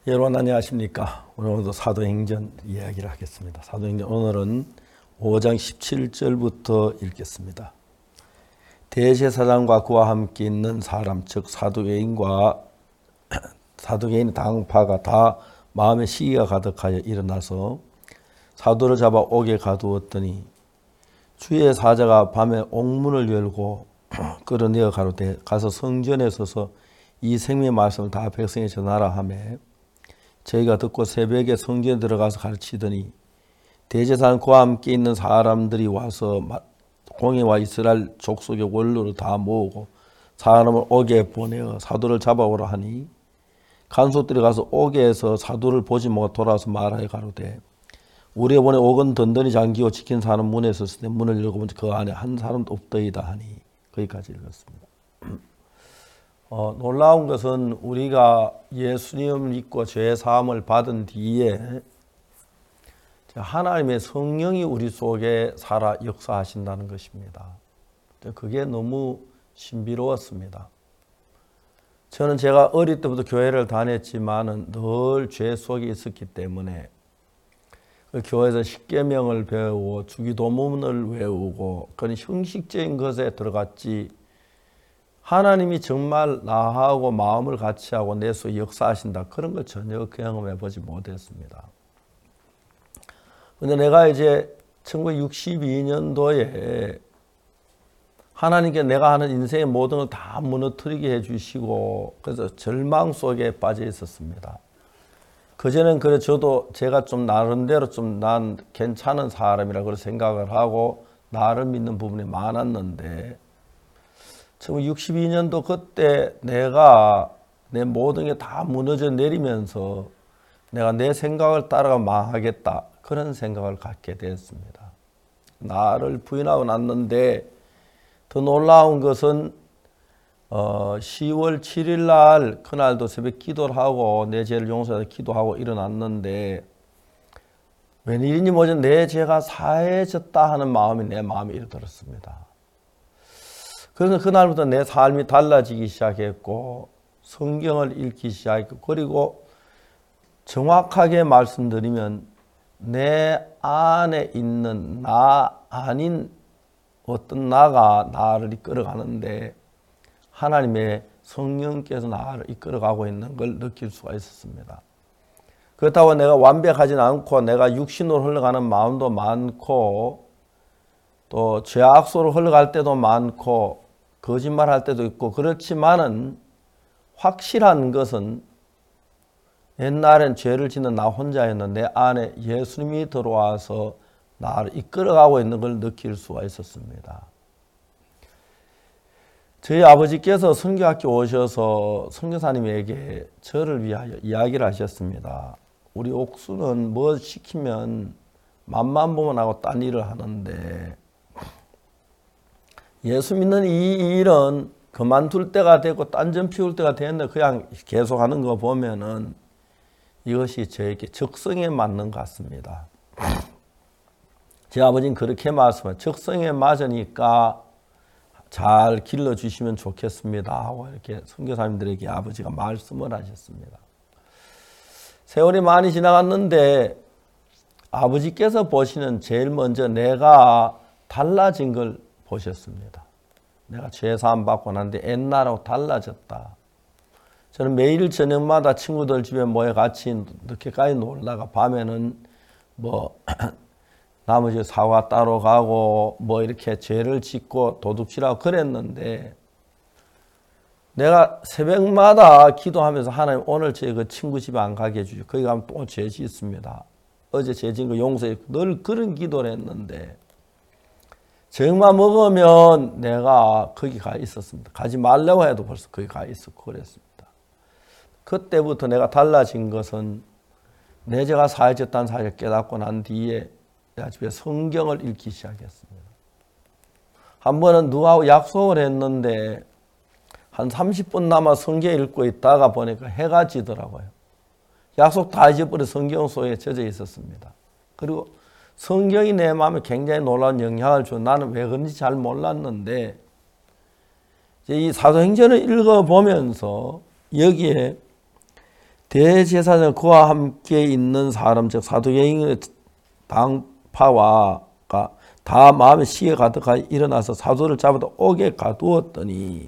여러분 안녕하십니까? 오늘도 사도행전 이야기를 하겠습니다. 사도행전 오늘은 5장 17절부터 읽겠습니다. 대제사장과 그와 함께 있는 사람 즉 사두개인과 사두개인 당파가 다 마음에 시기가 가득하여 일어나서 사도를 잡아 옥에 가두었더니 주의 사자가 밤에 옥문을 열고 끌어내어 가로되 가서 성전에 서서 이 생명의 말씀을 다 백성에 전하라 하며 저희가 듣고 새벽에 성전에 들어가서 가르치더니 대제사장 그와 함께 있는 사람들이 와서 공회와 이스라엘 족속의 원로를 다 모으고 사람을 옥에 보내어 사도를 잡아오라 하니 간수들이 가서 옥에서 사도를 보지 못하고 돌아와서 말하여 가로되 우리의 본에 옥은 든든히 잠기고 지킨 사람 문에 섰을 때 문을 열고 보니 그 안에 한 사람도 없더이다 하니 거기까지 읽었습니다. 놀라운 것은 우리가 예수님을 믿고 죄 사함을 받은 뒤에 하나님의 성령이 우리 속에 살아 역사하신다는 것입니다. 그게 너무 신비로웠습니다. 저는 제가 어릴 때부터 교회를 다녔지만은 늘 죄 속에 있었기 때문에 그 교회에서 십계명을 배우고 주기도문을 외우고 그런 형식적인 것에 들어갔지 하나님이 정말 나하고 마음을 같이 하고 내 속에 역사하신다 그런 걸 전혀 경험해 보지 못했습니다. 그런데 내가 이제 1962년도에 하나님께 내가 하는 인생의 모든 걸 다 무너뜨리게 해주시고 그래서 절망 속에 빠져 있었습니다. 그전엔 그래 저도 제가 좀 나름대로 좀 난 괜찮은 사람이라 그런 생각을 하고 나를 믿는 부분이 많았는데 1962년도 그때 내가 내 모든 게 다 무너져 내리면서 내가 내 생각을 따라가 망하겠다 그런 생각을 갖게 됐습니다. 나를 부인하고 났는데 더 놀라운 것은 10월 7일 날 그날도 새벽 기도를 하고 내 죄를 용서해서 기도하고 일어났는데 웬일인지 뭐지 내 죄가 사해졌다 하는 마음이 내 마음에 들었습니다. 그래서 그날부터 내 삶이 달라지기 시작했고 성경을 읽기 시작했고 그리고 정확하게 말씀드리면 내 안에 있는 나 아닌 어떤 나가 나를 이끌어가는데 하나님의 성령께서 나를 이끌어가고 있는 걸 느낄 수가 있었습니다. 그렇다고 내가 완벽하진 않고 내가 육신으로 흘러가는 마음도 많고 또 죄악소로 흘러갈 때도 많고 거짓말할 때도 있고 그렇지만은 확실한 것은 옛날엔 죄를 짓는 나 혼자였는데 내 안에 예수님이 들어와서 나를 이끌어가고 있는 걸 느낄 수가 있었습니다. 저희 아버지께서 선교학교 오셔서 선교사님에게 저를 위하여 이야기를 하셨습니다. 우리 옥수는 뭐 시키면 맛만 보면 하고 딴 일을 하는데 예수 믿는 이 일은 그만둘 때가 되고 딴전 피울 때가 되는데 그냥 계속하는 거 보면은 이것이 저에게 적성에 맞는 것 같습니다. 제 아버지는 그렇게 말씀해요. 적성에 맞으니까 잘 길러주시면 좋겠습니다 하고 이렇게 선교사님들에게 아버지가 말씀을 하셨습니다. 세월이 많이 지나갔는데 아버지께서 보시는 제일 먼저 내가 달라진 걸 보셨습니다. 내가 죄사함 받고 났는데 옛날하고 달라졌다. 저는 매일 저녁마다 친구들 집에 모여 같이 늦게까지 놀다가 밤에는 뭐 나머지 사과 따러 가고 뭐 이렇게 죄를 짓고 도둑질하고 그랬는데 내가 새벽마다 기도하면서 하나님 오늘 제 그 친구 집에 안 가게 해주시오. 거기 가면 또 죄 짓습니다. 어제 죄 지은 거 용서해. 늘 그런 기도를 했는데 정말 먹으면 내가 거기 가 있었습니다. 가지 말라고 해도 벌써 거기 가 있었고 그랬습니다. 그때부터 내가 달라진 것은 내 죄가 사해졌다는 사실을 깨닫고 난 뒤에 내가 집에 성경을 읽기 시작했습니다. 한 번은 누구하고 약속을 했는데 한 30분 남아 성경 읽고 있다가 보니까 해가 지더라고요. 약속 다 잊어버려 성경 속에 젖어 있었습니다. 그리고 성경이 내 마음에 굉장히 놀라운 영향을 줘. 나는 왜 그런지 잘 몰랐는데 이 사도행전을 읽어보면서 여기에 대제사장 그와 함께 있는 사람 즉 사두개인의 당파와가 다 마음에 시에 가득하여 일어나서 사도를 잡아다 옥에 가두었더니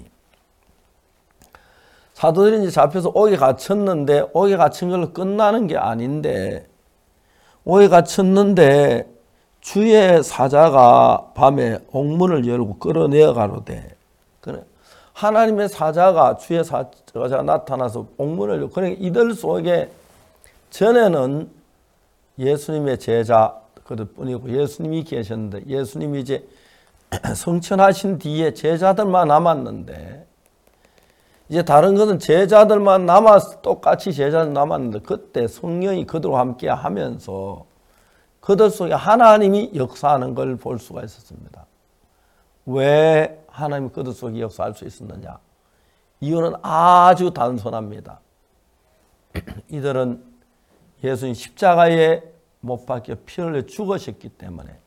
사도들이 이제 잡혀서 옥에 갇혔는데 옥에 갇힌 걸로 끝나는 게 아닌데 옥에 갇혔는데 주의 사자가 밤에 옥문을 열고 끌어내어 가로되 그래 하나님의 사자가 주의 사자가 나타나서 옥문을 열고 그러니까 이들 속에 전에는 예수님의 제자 그들 뿐이고 예수님이 계셨는데 예수님이 이제 성천하신 뒤에 제자들만 남았는데 이제 다른 것은 제자들만 남아서 똑같이 제자들 남았는데 그때 성령이 그들과 함께 하면서 그들 속에 하나님이 역사하는 걸 볼 수가 있었습니다. 왜 하나님이 그들 속에 역사할 수 있었느냐? 이유는 아주 단순합니다. 이들은 예수님 십자가에 못 박혀 피 흘려 죽으셨기 때문에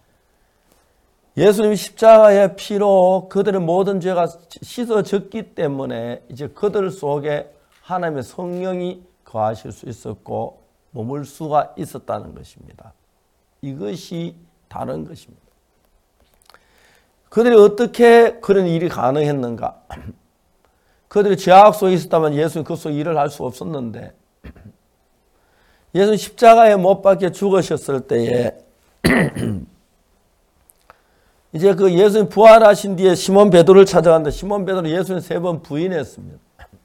예수님 십자가의 피로 그들의 모든 죄가 씻어졌기 때문에 이제 그들 속에 하나님의 성령이 거하실 수 있었고 머물 수가 있었다는 것입니다. 이것이 다른 것입니다. 그들이 어떻게 그런 일이 가능했는가? 그들이 죄악 속에 있었다면 예수님 그 속에 일을 할 수 없었는데 예수님 십자가에 못 박혀 죽으셨을 때에 이제 그 예수님 부활하신 뒤에 시몬 베드로를 찾아갔는데 시몬 베드로는 예수님 3번 부인했습니다.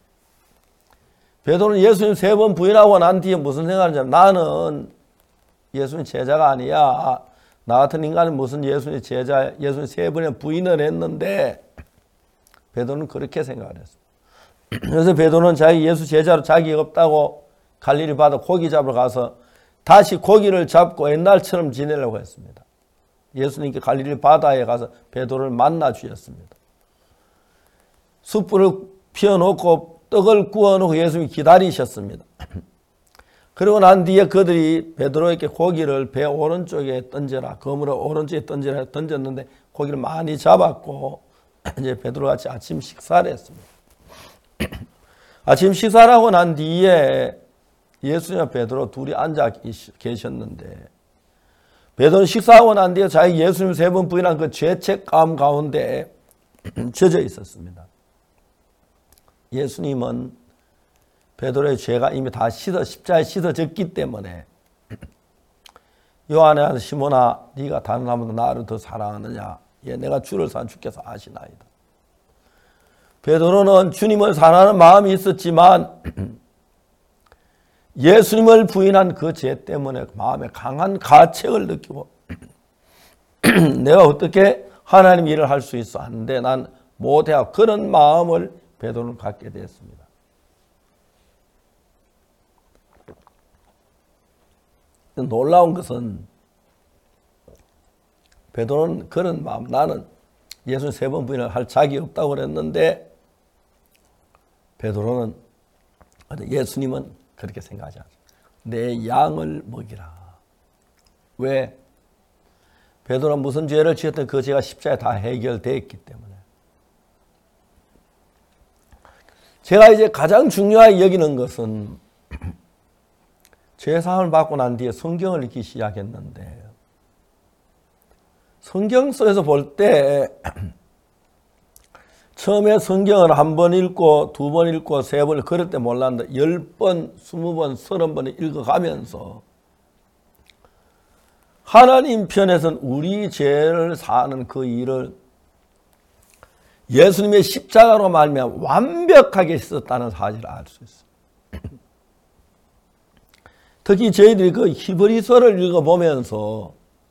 베드로는 예수님 3번 부인하고 난 뒤에 무슨 생각을 하냐면 나는 예수님 제자가 아니야. 나 같은 인간은 무슨 예수님 제자, 예수님 3번의 부인을 했는데 베드로는 그렇게 생각을 했어요. 그래서 베드로는 자기 예수 제자로 자기가 없다고 갈릴리 바다 고기 잡으러 가서 다시 고기를 잡고 옛날처럼 지내려고 했습니다. 예수님께 갈릴리 바다에 가서 베드로를 만나 주셨습니다. 숯불을 피워놓고 떡을 구워놓고 예수님이 기다리셨습니다. 그리고 난 뒤에 그들이 베드로에게 고기를 배 오른쪽에 던져라, 그물을 오른쪽에 던져라 던졌는데 고기를 많이 잡았고 이제 베드로 같이 아침 식사를 했습니다. 아침 식사를 하고 난 뒤에 예수님과 베드로 둘이 앉아 계셨는데 베드로는 식사하고 난 뒤에 자기 예수님 3번 부인한 그 죄책감 가운데 젖어 있었습니다. 예수님은 베드로의 죄가 이미 다 십자가에 씻어졌기 때문에 요한의 아들 시몬아 네가 다른 사람보다 나를 더 사랑하느냐? 예, 내가 주를 사랑 주께서 아시나이다. 베드로는 주님을 사랑하는 마음이 있었지만 예수님을 부인한 그 죄 때문에 마음에 강한 가책을 느끼고 내가 어떻게 하나님 일을 할 수 있어? 안 돼. 난 못해. 그런 마음을 베드로는 갖게 되었습니다. 놀라운 것은 베드로는 그런 마음, 나는 예수님 3번 부인을 할 자격이 없다고 그랬는데 베드로는 예수님은 그렇게 생각하지 않습니다. 내 양을 먹이라. 왜? 베드로는 무슨 죄를 지었든 그 죄가 십자가에 다 해결되었기 때문에. 제가 이제 가장 중요하게 여기는 것은 죄사함을 받고 난 뒤에 성경을 읽기 시작했는데 성경 속에서 볼 때 처음에 성경을 1번 읽고 2번 읽고 3번 그럴 때 몰랐는데 10번, 20번, 30번 읽어가면서 하나님 편에서는 우리 죄를 사는 그 일을 예수님의 십자가로 말미암아 완벽하게 있었다는 사실을 알 수 있어요. 특히 저희들이 그 히브리서를 읽어보면서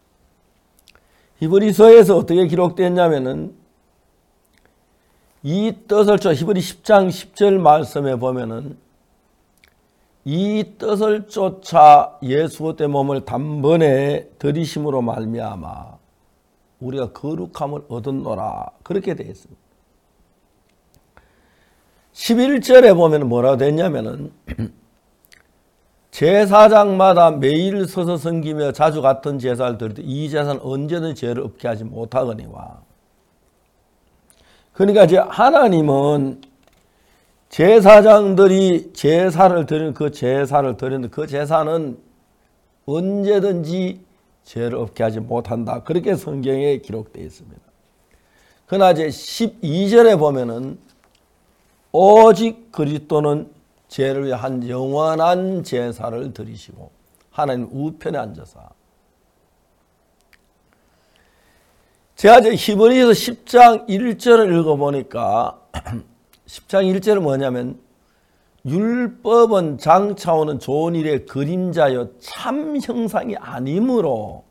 히브리서에서 어떻게 기록됐냐면은 이 뜻을 히브리 10장 10절 말씀에 보면은 이 뜻을 쫓아 예수 그리스도의 몸을 단번에 들이심으로 말미암아 우리가 거룩함을 얻었노라 그렇게 되어 있습니다. 11절에 보면 뭐라고 됐냐면은 제사장마다 매일 서서 섬기며 자주 같은 제사를 드릴 때 이 제사는 언제든 죄를 없게 하지 못하거니와. 그러니까 이제 하나님은 제사장들이 제사를 드리는 그 제사는 언제든지 죄를 없게 하지 못한다. 그렇게 성경에 기록되어 있습니다. 그러나 이제 12절에 보면은 오직 그리스도는 죄를 위한 영원한 제사를 드리시고 하나님 우편에 앉아서, 제가 이제 히브리서 10장 1절을 읽어보니까 10장 1절은 뭐냐면 율법은 장차오는 좋은 일의 그림자요 참 형상이 아니므로,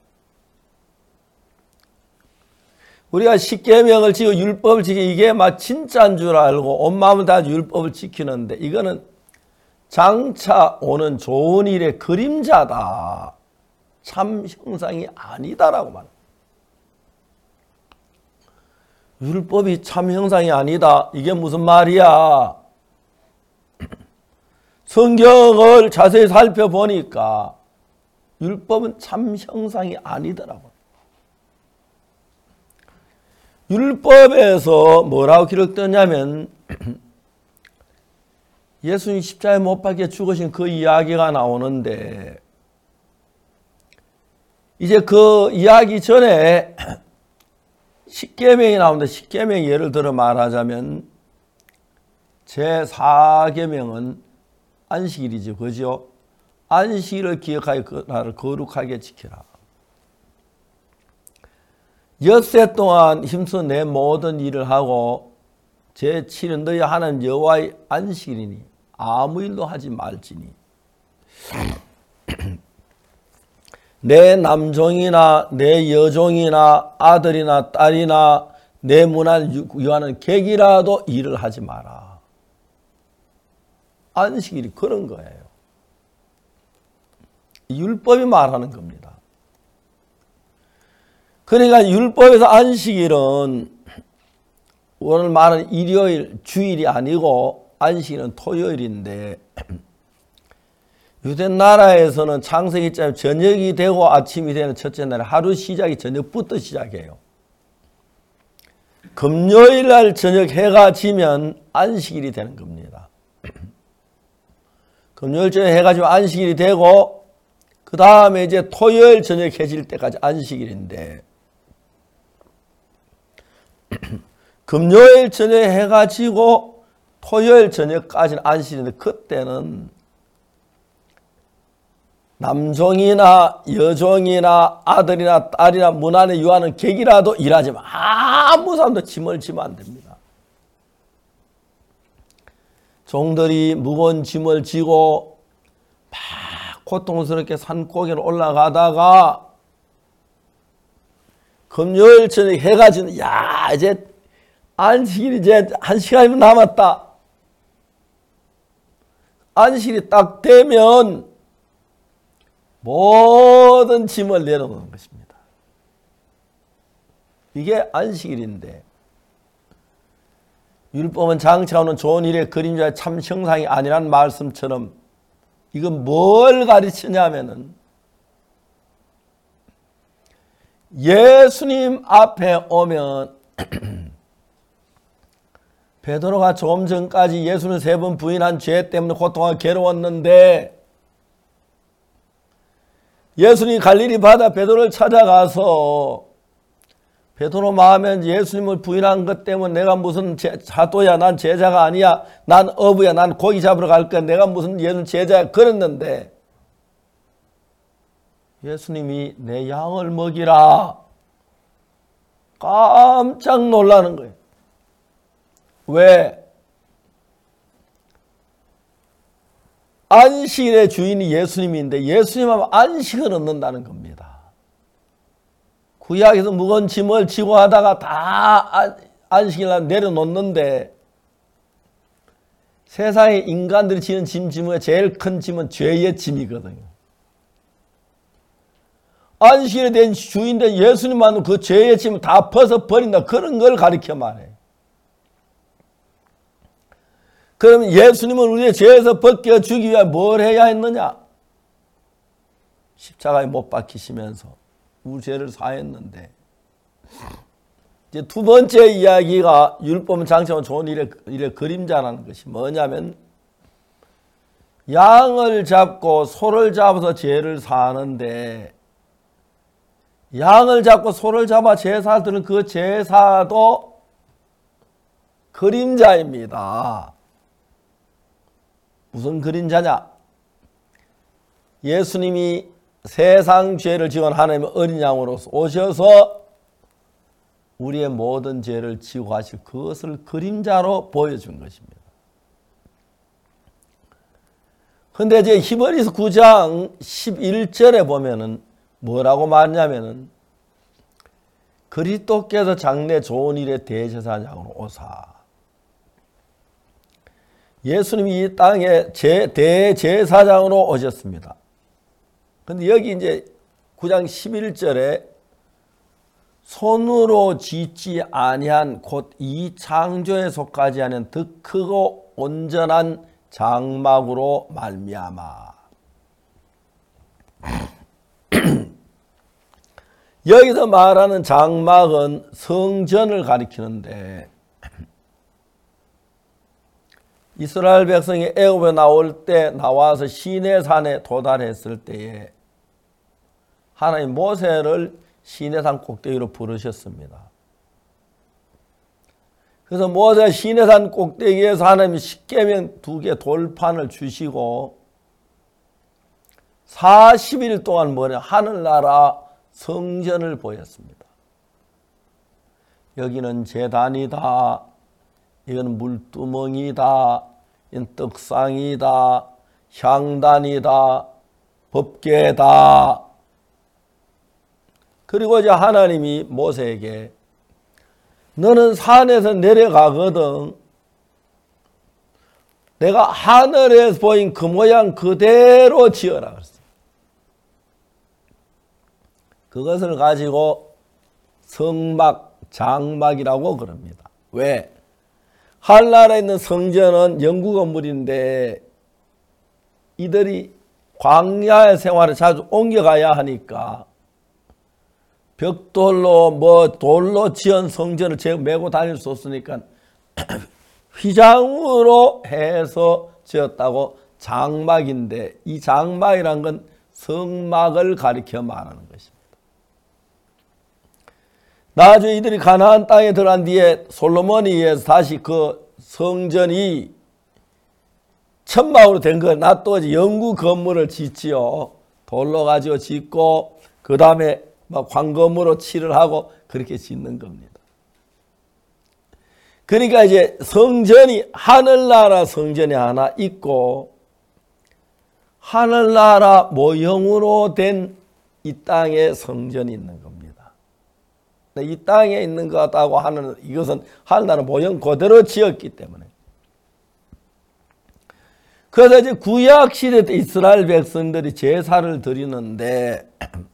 우리가 십계명을 지키고 율법을 지키고 이게 막 진짜인 줄 알고 온 마음을 다해 율법을 지키는데 이거는 장차 오는 좋은 일의 그림자다. 참 형상이 아니다라고 말합니다. 율법이 참 형상이 아니다. 이게 무슨 말이야? 성경을 자세히 살펴보니까 율법은 참 형상이 아니더라고요. 율법에서 뭐라고 기록되냐면 예수님 십자가에 못 박혀 죽으신 그 이야기가 나오는데, 이제 그 이야기 전에 십계명이 나오는데, 십계명 예를 들어 말하자면 제4계명은 안식일이죠. 그죠? 안식일을 기억하여 그 날을 거룩하게 지키라. 엿새 동안 힘써 내 모든 일을 하고 제7은 너희 하나님 여호와의 안식일이니 아무 일도 하지 말지니 내 남종이나 내 여종이나 아들이나 딸이나 내 문화를 유하는 객이라도 일을 하지 마라. 안식일이 그런 거예요. 율법이 말하는 겁니다. 그러니까 율법에서 안식일은 오늘 말하는 일요일, 주일이 아니고 안식일은 토요일인데, 유대 나라에서는 창세기 때 저녁이 되고 아침이 되는 첫째 날에 하루 시작이 저녁부터 시작해요. 금요일 날 저녁 해가 지면 안식일이 되는 겁니다. 금요일 저녁 해가 지면 안식일이 되고, 그 다음에 이제 토요일 저녁 해질 때까지 안식일인데, 금요일 저녁 해가 지고 토요일 저녁까지는 안식일인데, 그때는 남종이나 여종이나 아들이나 딸이나 문안에 유하는 객이라도 일하지 마. 아무 사람도 짐을 지면 안 됩니다. 종들이 무거운 짐을 지고 막 고통스럽게 산고개를 올라가다가 금요일 저녁 해가 지는, 야, 이제 안식일이 이제 1시간이면 남았다. 안식일이 딱 되면 모든 짐을 내려놓는 것입니다. 이게 안식일인데, 율법은 장차 오는 좋은 일의 그림자의 참 형상이 아니란 말씀처럼 이건 뭘 가르치냐면은 예수님 앞에 오면 베드로가 조금 전까지 예수는 3번 부인한 죄 때문에 고통하고 괴로웠는데, 예수님이 갈릴리 바다 베드로를 찾아가서 베드로 마음에 예수님을 부인한 것 때문에 내가 무슨 사도야, 난 제자가 아니야, 난 어부야, 난 고기 잡으러 갈 거야, 내가 무슨 예수님 제자야, 그랬는데 예수님이 내 양을 먹이라. 깜짝 놀라는 거예요. 왜? 안식일의 주인이 예수님인데 예수님 하면 안식을 얻는다는 겁니다. 구약에서 무거운 짐을 지고 하다가 다 안식일날 내려놓는데, 세상에 인간들이 지는 짐 중에 제일 큰 짐은 죄의 짐이거든요. 안식일에 대한 주인된 예수님만은 그 죄의 짐을 다 벗어버린다. 그런 걸 가르쳐 말해요. 그러면 예수님은 우리의 죄에서 벗겨주기 위해 뭘 해야 했느냐? 십자가에 못 박히시면서 우리 죄를 사했는데, 이제 두 번째 이야기가 율법은 장차원 좋은 일의 그림자라는 것이 뭐냐면 양을 잡고 소를 잡아서 죄를 사하는데 양을 잡고 소를 잡아 제사를 드는 그 제사도 그림자입니다. 무슨 그림자냐? 예수님이 세상 죄를 지은 하나님의 어린 양으로서 오셔서 우리의 모든 죄를 지고 가실 그것을 그림자로 보여준 것입니다. 근데 이제 히브리서 9장 11절에 보면은 뭐라고 말하냐면은 그리스도께서 장래 좋은 일의 대제사장으로 오사. 예수님이 이 땅에 대제사장으로 오셨습니다. 근데 여기 이제 9장 11절에 손으로 짓지 아니한 곧 이 창조에 속하지 않은 더 크고 온전한 장막으로 말미암아. 여기서 말하는 장막은 성전을 가리키는데 이스라엘 백성이 애굽에 나올 때 나와서 시내산에 도달했을 때에 하나님 모세를 시내산 꼭대기로 부르셨습니다. 그래서 모세가 시내산 꼭대기에서 하나님이 십계명 2개 돌판을 주시고 40일 동안 뭐냐 하늘나라 성전을 보였습니다. 여기는 제단이다. 이건 물두멍이다. 이건 떡상이다. 향단이다. 법궤다. 그리고 이제 하나님이 모세에게 너는 산에서 내려가거든 내가 하늘에서 보인 그 모양 그대로 지어라 그랬어요. 그것을 가지고 성막, 장막이라고 그럽니다. 왜? 하늘나라에 있는 성전은 영구 건물인데 이들이 광야의 생활을 자주 옮겨가야 하니까 벽돌로 돌로 지은 성전을 메고 다닐 수 없으니까 휘장으로 해서 지었다고 장막인데 이 장막이란 건 성막을 가리켜 말하는 것입니다. 나중에 이들이 가나안 땅에 들어간 뒤에 솔로몬에 의해서 다시 그 성전이 천막으로 된 거 놔두고 영구 건물을 짓지요. 돌로 가지고 짓고 그 다음에 황금으로 칠을 하고 그렇게 짓는 겁니다. 그러니까 이제 성전이 하늘나라 성전이 하나 있고 하늘나라 모형으로 된 이 땅에 성전이 있는 겁니다. 이 땅에 있는 것 같다고 하는 이것은 하늘나라 모형 그대로 지었기 때문에. 그래서 이제 구약 시대 때 이스라엘 백성들이 제사를 드리는데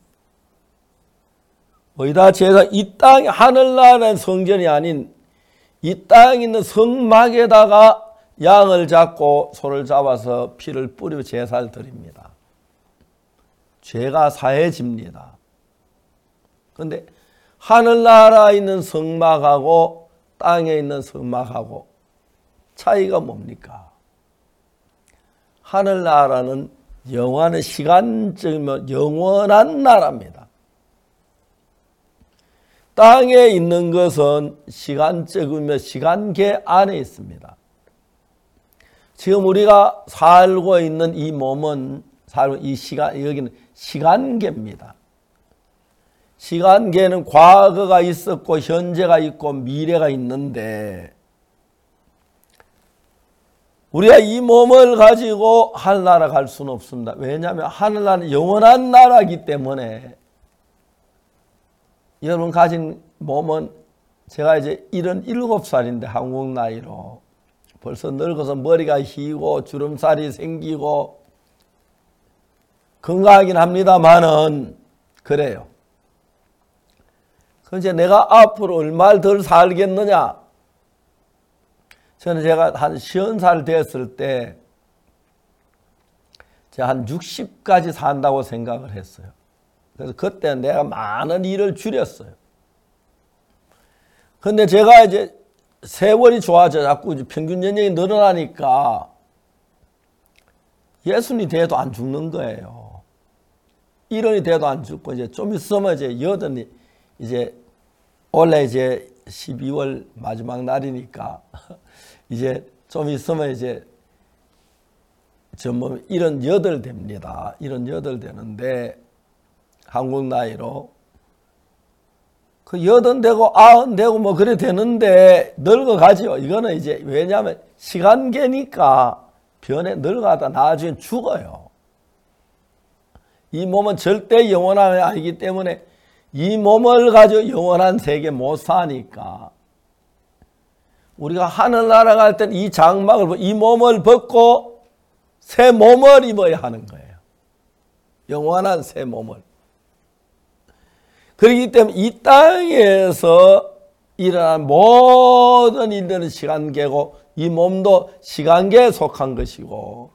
거기다 제사 이 땅 하늘나라의 성전이 아닌 이 땅에 있는 성막에다가 양을 잡고 소를 잡아서 피를 뿌리고 제사를 드립니다. 죄가 사해집니다. 그런데 하늘나라에 있는 성막하고 땅에 있는 성막하고 차이가 뭡니까? 하늘나라는 영원한 시간적이면 영원한 나라입니다. 땅에 있는 것은 시간적이며 시간계 안에 있습니다. 지금 우리가 살고 있는 이 몸은 이 시간 여기는 시간계입니다. 시간계는 과거가 있었고 현재가 있고 미래가 있는데 우리가 이 몸을 가지고 하늘나라 갈 수는 없습니다. 왜냐하면 하늘나라는 영원한 나라이기 때문에 여러분 가진 몸은 제가 이제 77살인데 한국 나이로 벌써 늙어서 머리가 휘고 주름살이 생기고 건강하긴 합니다만은 그래요. 그럼 이제 내가 앞으로 얼마를 덜 살겠느냐? 저는 제가 한 50살 됐을 때 제가 한 60까지 산다고 생각을 했어요. 그래서 그때 내가 많은 일을 줄였어요. 근데 제가 이제 세월이 좋아져 자꾸 이제 평균 연령이 늘어나니까 예순이 돼도 안 죽는 거예요. 일흔이 돼도 안 죽고 이제 좀 있으면 이제 여든이 이제 원래 이제 12월 마지막 날이니까 이제 좀 있으면 이제 전부 78 됩니다. 78 되는데 한국 나이로 그 80 되고 90 되고 뭐 그래 되는데 늙어가죠. 이거는 이제 왜냐하면 시간계니까 변해 늙어가다 나중에 죽어요. 이 몸은 절대 영원한 게 아니기 때문에 이 몸을 가지고 영원한 세계 못 사니까 우리가 하늘나라 갈 때는 이 장막을 이 몸을 벗고 새 몸을 입어야 하는 거예요. 영원한 새 몸을. 그렇기 때문에 이 땅에서 일어난 모든 일들은 시간계고 이 몸도 시간계에 속한 것이고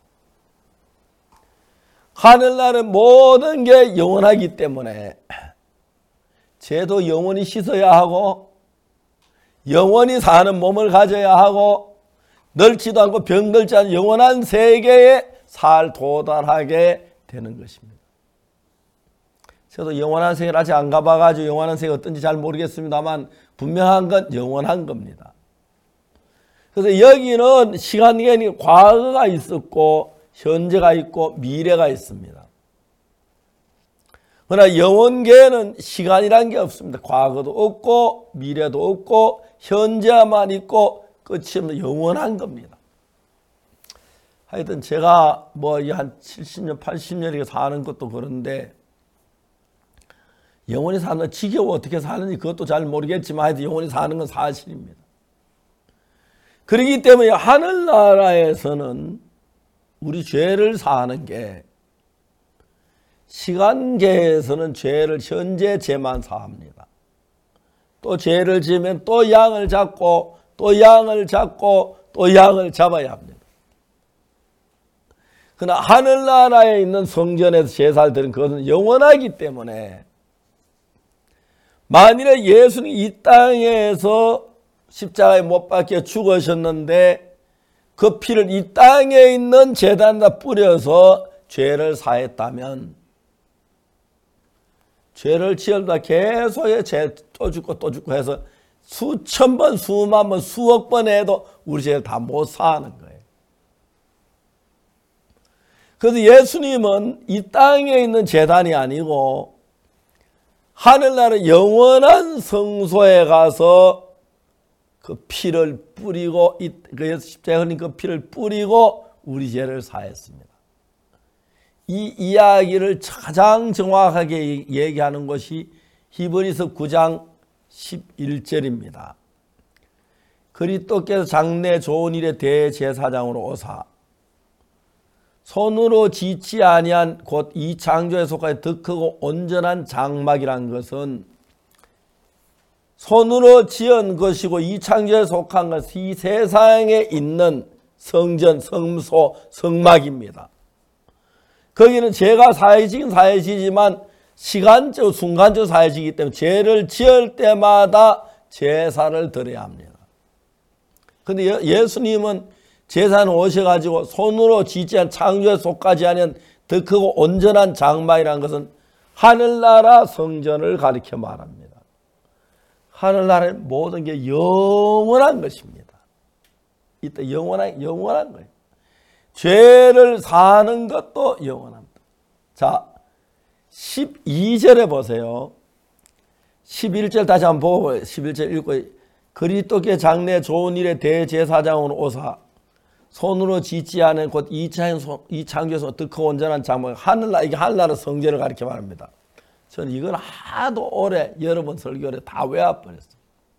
하늘나라는 모든 게 영원하기 때문에 죄도 영원히 씻어야 하고 영원히 사는 몸을 가져야 하고 늙지도 않고 병들지 않은 영원한 세계에 살 도달하게 되는 것입니다. 저도 영원한 세계를 아직 안 가봐가지고 영원한 세계가 어떤지 잘 모르겠습니다만 분명한 건 영원한 겁니다. 그래서 여기는 시간계는 과거가 있었고 현재가 있고 미래가 있습니다. 그러나 영원계는 시간이란 게 없습니다. 과거도 없고 미래도 없고 현재만 있고 끝이 없는 영원한 겁니다. 하여튼 제가 뭐 한 70년 80년 이렇게 사는 것도 그런데 영원히 사는 건 지겨워 어떻게 사는지 그것도 잘 모르겠지만 하여튼 영원히 사는 건 사실입니다. 그렇기 때문에 하늘나라에서는 우리 죄를 사는 게 시간계에서는 죄를 현재 죄만 사합니다. 또 죄를 지으면 또 양을 잡고 또 양을 잡고 또 양을 잡아야 합니다. 그러나 하늘나라에 있는 성전에서 제사를 드린 그것은 영원하기 때문에 만일에 예수님이 이 땅에서 십자가에 못 박혀 죽으셨는데 그 피를 이 땅에 있는 제단에다 뿌려서 죄를 사했다면 죄를 지으다 계속 죄 또 죽고 또 죽고 해서 수천 번, 수만 번, 수억 번 해도 우리 죄를 다 못 사하는 거예요. 그래서 예수님은 이 땅에 있는 제단이 아니고 하늘나라 영원한 성소에 가서 그 피를 뿌리고 그래서 십자가에 흘린 그 피를 뿌리고 우리 죄를 사했습니다. 이 이야기를 가장 정확하게 얘기하는 것이 히브리서 9장 11절입니다. 그리스도께서 장래 좋은 일의 대제사장으로 오사 손으로 짓지 아니한 곧 이 창조에 속하여 더 크고 온전한 장막이란 것은 손으로 지은 것이고 이 창조에 속한 것은 이 세상에 있는 성전, 성소, 성막입니다. 거기는 죄가 사해지긴 사해지지만 시간적, 순간적 사해지기 때문에 죄를 지을 때마다 제사를 드려야 합니다. 그런데 예수님은 제사는 오셔가지고 손으로 짓지 않은 창조에 속하지 않은 더 크고 온전한 장막이라는 것은 하늘나라 성전을 가리켜 말합니다. 하늘나라의 모든 게 영원한 것입니다. 이때 영원한 거예요. 죄를 사는 것도 영원합니다. 자, 12절에 보세요. 11절 다시 한번 보고 11절 읽고 그리스도께 장래 좋은 일의 대제사장으로 오사 손으로 짓지 않은 곧 이 창조에서 더 크고 온전한 장막 하늘나라 이게 하늘나라 성전을 가리켜 말합니다. 저는 이걸 하도 오래 여러 번 설교를 다 외워버렸어요.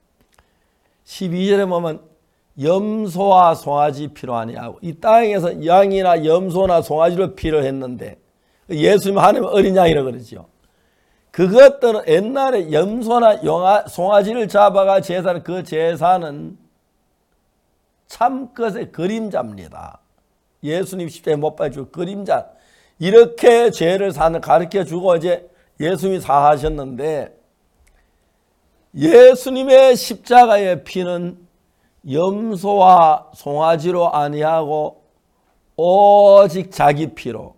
12절에 보면 염소와 송아지 필요하니 하고 이 땅에서 양이나 염소나 송아지로 피를 했는데 예수님 하나님 어린 양이라고 그러죠. 그것들은 옛날에 염소나 송아지를 잡아가 제사를 그 제사는 참것의 그림자입니다. 예수님 십자가에 못 박혀 그림자 이렇게 죄를 사는 가르쳐 주고 이제 예수님이 사하셨는데 예수님의 십자가의 피는 염소와 송아지로 아니하고 오직 자기 피로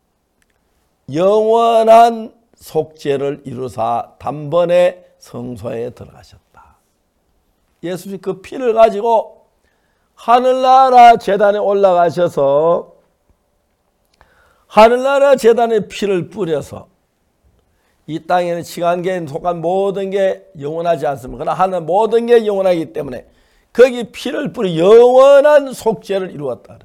영원한 속죄를 이루사 단번에 성소에 들어가셨다. 예수님 그 피를 가지고 하늘나라 제단에 올라가셔서 하늘나라 제단에 피를 뿌려서 이 땅에는 시간계에 속한 모든 게 영원하지 않습니다. 그러나 하늘은 모든 게 영원하기 때문에 거기 피를 뿌려 영원한 속죄를 이루었다.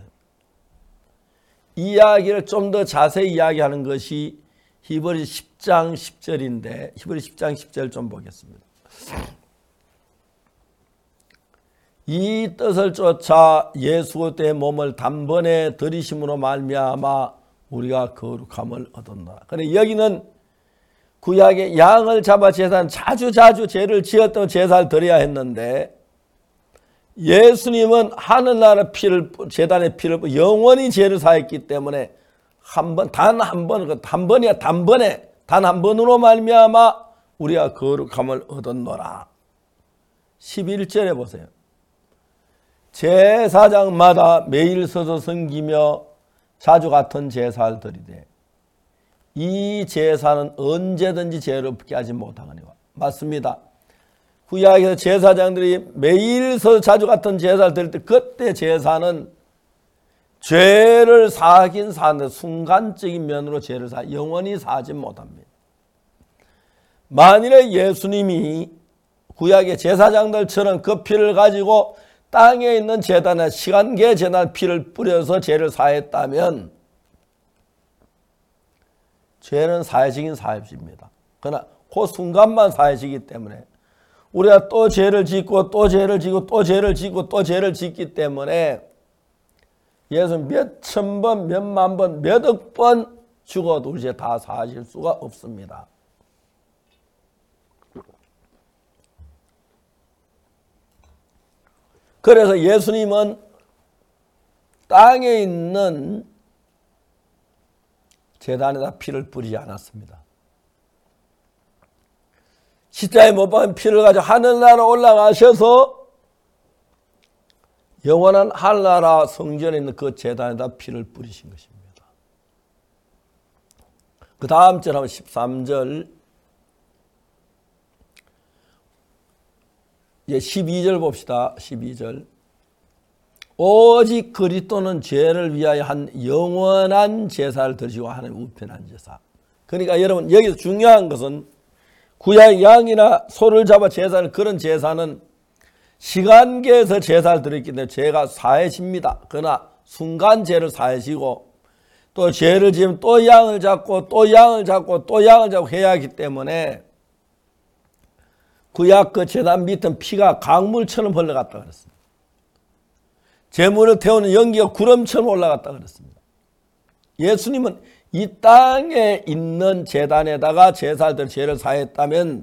이 이야기를 좀 더 자세히 이야기하는 것이 히브리 10장 10절인데 히브리 10장 10절 좀 보겠습니다. 이 뜻을 쫓아 예수 그리스도의 몸을 단번에 들이심으로 말미암아 우리가 거룩함을 얻었노라. 그런데 여기는 구약의 양을 잡아 제사는 자주 죄를 지었던 제사를 드려야 했는데 예수님은 하늘나라 피를 제단의 피를 영원히 죄를 사했기 때문에 단 한 번으로 말미암아 우리가 거룩함을 얻었노라. 11절에 보세요. 제사장마다 매일 서서 섬기며 자주 같은 제사를 드리되 이 제사는 언제든지 죄를 없게 하지 못하거니와. 맞습니다. 구약에서 제사장들이 매일 서서 자주 같은 제사를 드릴 때 그때 제사는 죄를 사긴 사는데 순간적인 면으로 죄를 영원히 사지 못합니다. 만일에 예수님이 구약의 제사장들처럼 그 피를 가지고 땅에 있는 제단에 시간계 제단 피를 뿌려서 죄를 사했다면 죄는 사해지긴 사해집니다. 그러나 그 순간만 사해지기 때문에 우리가 또 죄를 짓고 또 죄를 짓고 또 죄를 짓고 또 죄를 짓기 때문에 예수는 몇천 번, 몇만 번, 몇억 번 죽어도 이제 다 사실 수가 없습니다. 그래서 예수님은 땅에 있는 제단에다 피를 뿌리지 않았습니다. 십자가에 못 박힌 피를 가지고 하늘나라 올라가셔서 영원한 하늘나라 성전에 있는 그 제단에다 피를 뿌리신 것입니다. 그 다음 절 한번 13절 12절 봅시다. 12절 오직 그리스도는 죄를 위하여 한 영원한 제사를 드리시고 하나님 우편한 제사. 그러니까 여러분 여기서 중요한 것은 구약 양이나 소를 잡아 제사를 그런 제사는 시간계에서 제사를 드렸기 때문에 죄가 사해집니다. 그러나 순간 죄를 사해지고 또 죄를 지으면 또 양을 잡고 또 양을 잡고 또 양을 잡고 해야 하기 때문에 구약 그 제단 밑은 피가 강물처럼 흘러갔다 그랬습니다. 제물을 태우는 연기가 구름처럼 올라갔다 그랬습니다. 예수님은 이 땅에 있는 제단에다가 제사들 죄를 사했다면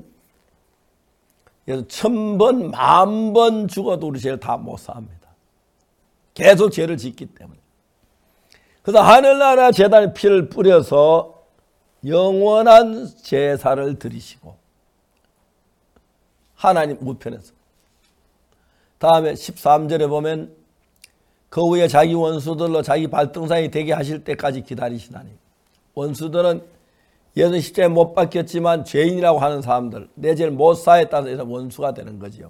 1000번, 10,000번 죽어도 우리 죄를 다 못 사합니다. 계속 죄를 짓기 때문에. 그래서 하늘나라 제단에 피를 뿌려서 영원한 제사를 드리시고 하나님 우편에서. 다음에 13절에 보면 그 후에 자기 원수들로 자기 발등상이 되게 하실 때까지 기다리시다니. 원수들은 예수 십자가에 못 박혔지만 죄인이라고 하는 사람들, 내 죄를 못 사했다는 해서 원수가 되는 거죠.